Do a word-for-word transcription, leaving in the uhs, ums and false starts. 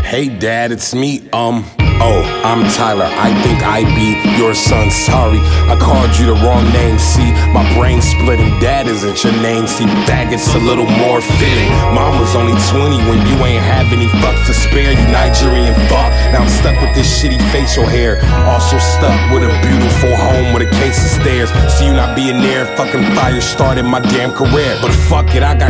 Hey dad, it's me, um Oh, I'm Tyler, I think I be your son, sorry I called you the wrong name, see My brain splitting, dad isn't your name See, faggot's a little more fitting Mom was only twenty when you ain't have any fucks to spare You Nigerian fuck, now I'm stuck with this shitty facial hair Also stuck with a beautiful home with a case of stairs See you not being there, fucking fire started my damn career But fuck it, I got